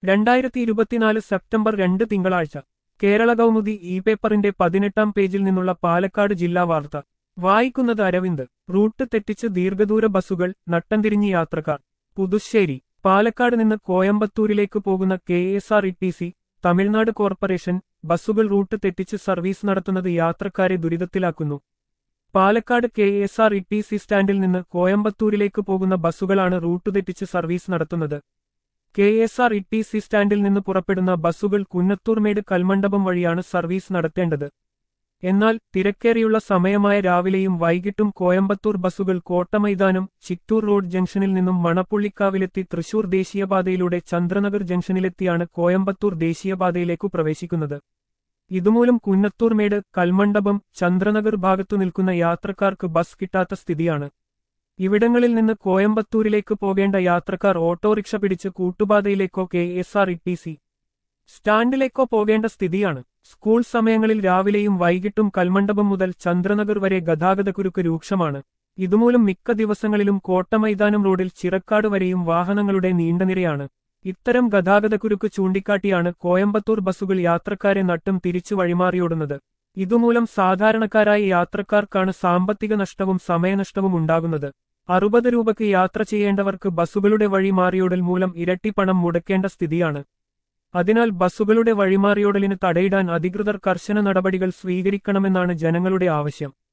2024 September 2 തിങ്കളാഴ്ച കേരള കൗമുദി പേപ്പറിന്റെ 18-ാം പേജിൽ നിന്നുള്ള പാലക്കാട് ജില്ലാ വാർത്ത വായിക്കുന്നത് അരവിന്ദ്. റൂട്ട് തെറ്റിച്ച് ദീർഘദൂര ബസ്സുകൾ, നട്ടംതിരിഞ്ഞ് യാത്രക്കാർ. പുതുശ്ശേരി. പാലക്കാട് നിന്ന് കോയമ്പത്തൂരിലേക്ക് പോകുന്ന KSRTC, തമിഴ്നാട് കോർപ്പറേഷൻ ബസ്സുകൾ റൂട്ട് തെറ്റിച്ച് സർവീസ് നടത്തുന്നത് യാത്രക്കാരെ ദുരിതത്തിലാക്കുന്നു. പാലക്കാട് KSRTC സ്റ്റാൻഡിൽ നിന്ന് കോയമ്പത്തൂരിലേക്ക് പോകുന്ന ബസ്സുകളാണ് റൂട്ട് തെറ്റിച്ച് സർവീസ് നടത്തുന്നത്. KSRTC സ്റ്റാൻഡിൽ നിന്ന് പുറപ്പെടുന്ന ബസ്സുകൾ കുന്നത്തൂർമേട് കൽമണ്ഡപം വഴിയാണ് സർവീസ് നടത്തേണ്ടത്. എന്നാൽ തിരക്കേറിയുള്ള സമയമായ രാവിലെയും വൈകിട്ടും കോയമ്പത്തൂർ ബസ്സുകൾ കോട്ടമൈതാനം, ചിറ്റൂർ റോഡ് ജംഗ്ഷനിൽ നിന്നും മണപ്പുള്ളിക്കാവിലെത്തി തൃശൂർ ദേശീയപാതയിലൂടെ ചന്ദ്രനഗർ ജംഗ്ഷനിലെത്തിയാണ് കോയമ്പത്തൂർ ദേശീയപാതയിലേക്കു പ്രവേശിക്കുന്നത്. ഇതുമൂലം കുന്നത്തൂർമേട്, കൽമണ്ഡപം, ചന്ദ്രനഗർ ഭാഗത്തു നിൽക്കുന്ന യാത്രക്കാർക്ക് ബസ് കിട്ടാത്ത സ്ഥിതിയാണ്. ഇവിടങ്ങളിൽ നിന്ന് കോയമ്പത്തൂരിലേക്ക് പോകേണ്ട യാത്രക്കാർ ഓട്ടോറിക്ഷ പിടിച്ച് കൂട്ടുപാതയിലേക്കോ KSRTC സ്റ്റാൻഡിലേക്കോ പോകേണ്ട സ്ഥിതിയാണ്. സ്കൂൾ സമയങ്ങളിൽ രാവിലെയും വൈകിട്ടും കൽമണ്ഡപം മുതൽ ചന്ദ്രനഗർ വരെ ഗതാഗതക്കുരുക്ക് രൂക്ഷമാണ്. ഇതുമൂലം മിക്ക ദിവസങ്ങളിലും കോട്ടമൈതാനം റോഡിൽ ചിറക്കാട് വരെയും വാഹനങ്ങളുടെ നീണ്ടനിരയാണ്. ഇത്തരം ഗതാഗതക്കുരുക്ക് ചൂണ്ടിക്കാട്ടിയാണ് കോയമ്പത്തൂർ ബസ്സുകൾ യാത്രക്കാരെ നട്ടും തിരിച്ചു വഴിമാറിയോടുന്നത്. ഇതുമൂലം സാധാരണക്കാരായ യാത്രക്കാർക്കാണ് സാമ്പത്തിക നഷ്ടവും സമയനഷ്ടവും ഉണ്ടാകുന്നത്. 60 രൂപയ്ക്ക് യാത്ര ചെയ്യേണ്ടവർക്ക് ബസ്സുകളുടെ വഴിമാറിയോടൽ മൂലം ഇരട്ടി പണം മുടക്കേണ്ട സ്ഥിതിയാണ്. അതിനാൽ ബസ്സുകളുടെ വഴിമാറിയോടലിന് തടയിടാൻ അധികൃതർ കർശന നടപടികൾ സ്വീകരിക്കണമെന്നാണ് ജനങ്ങളുടെ ആവശ്യം.